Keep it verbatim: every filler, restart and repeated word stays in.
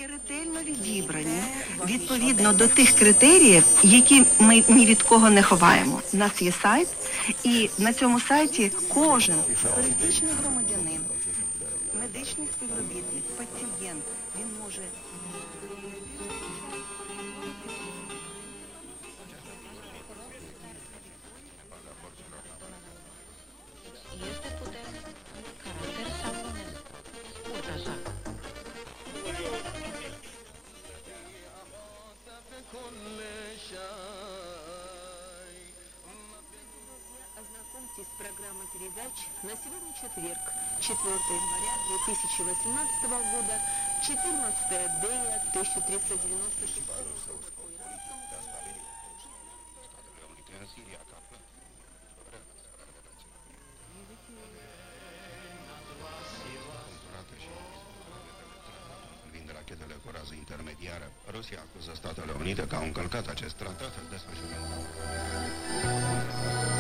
ретельно відібрані відповідно до тих критеріїв, які ми ні від кого не ховаємо. У нас є сайт, і на цьому сайті кожен пересічний громадянин, медичний співробітник, пацієнт, він може... Ознакомьтесь с программой передач на сегодня четверг, четвёртого января две тысячи восемнадцатого года, четырнадцатое дея тысяча триста девяносто шестого. Rachetele cu rază intermediară. Rusia acuză Statele Unite că au încălcat acest tratat, îl desfășurăm.